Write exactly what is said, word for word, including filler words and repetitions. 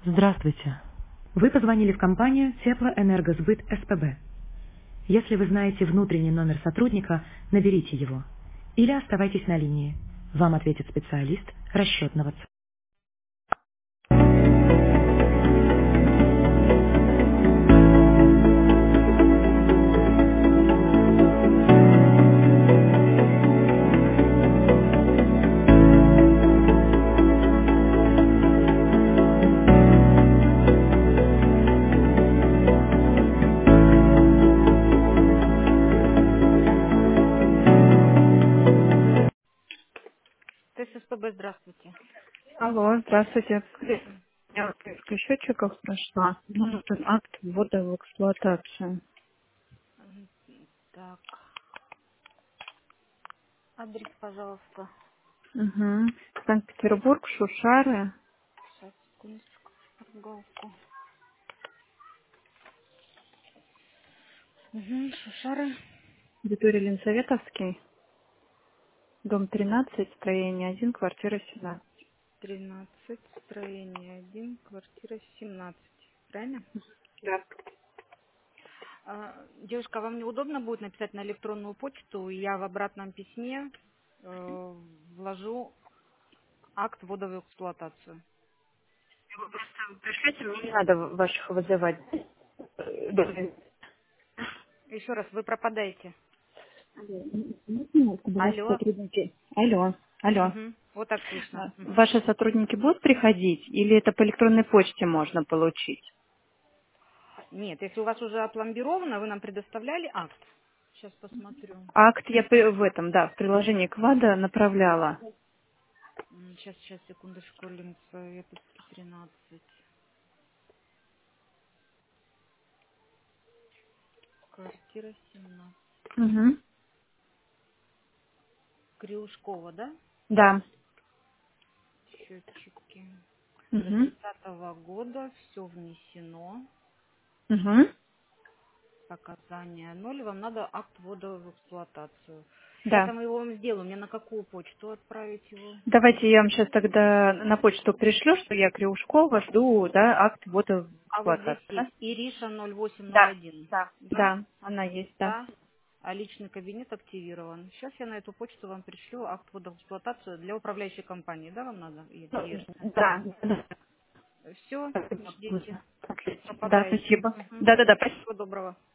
Здравствуйте. Вы позвонили в компанию Теплоэнергосбыт СПБ. Если вы знаете внутренний номер сотрудника, наберите его. Или оставайтесь на линии. Вам ответит специалист расчетного центра. ТССПБ, здравствуйте. Алло, здравствуйте. Я вот несколько счетчиков прошла. Ну, нужен акт ввода в эксплуатацию. М, Так, адрес, пожалуйста. Угу. Санкт-Петербург, Шушары, Сейчас, секундочку, шпаргалку. Угу, Шушары. Виталий Ленсоветовский, дом тринадцать, строение один, квартира семнадцать. тринадцать, строение один, квартира семнадцать. Правильно? Да. А, Девушка, а вам неудобно будет написать на электронную почту, и я в обратном письме э, вложу акт ввода в эксплуатацию. Пришлите, мне не надо ваших вызывать. Э, да. Еще раз, вы пропадаете. Можно, чтобы ваши Алло. сотрудники... Алло, алло. Угу. Вот так слышно. А, Мгм. Ваши сотрудники будут приходить или это по электронной почте можно получить? Нет, если у вас уже опломбировано, вы нам предоставляли акт. Сейчас посмотрю. Акт я при- в этом, да, в приложении КВАДа направляла. М, Сейчас, сейчас, секундочку, Ленсоветовский тринадцать. Квартира семнадцать. Угу. Криушкова, да? Да. Счетчики. До Угу. тридцатого года все внесено. Угу. Показания ноль. Вам надо акт ввода в эксплуатацию. Сейчас Да. я его вам сделаю. Мне на какую почту отправить его? Давайте я вам сейчас тогда на почту пришлю, что я Криушкова жду, да, акт ввода в А вот здесь эксплуатацию, да? есть Ириша ноль восемь ноль Да. один. Да. Да? Да, она есть, да. Да. А личный кабинет активирован. Сейчас я на эту почту вам пришлю акт ввода в эксплуатацию для управляющей компании. Да, вам надо, Е- Ну, Ешня? да. Да. Все, ждите. Отлично. Да, Пропадаете. спасибо. Мгм. Да, да, да, спасибо. Всего доброго.